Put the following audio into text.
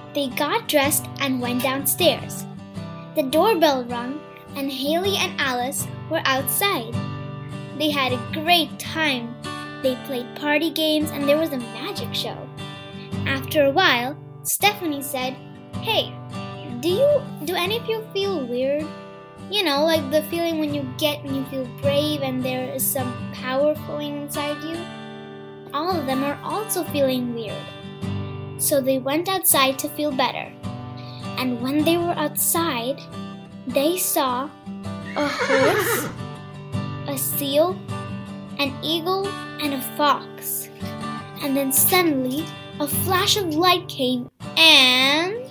They got dressed and went downstairs. The doorbell rang and Haley and Alice were outside. They had a great time. They played party games and there was a magic show. After a while, Stephanie said, "Hey, do any of you feel weird? You know, like the feeling when you feel brave and there is some power flowing inside you? All of them are also feeling weird." So they went outside to feel better. And when they were outside, they saw a horse, a seal, an eagle, and a fox. And then suddenly, a flash of light came and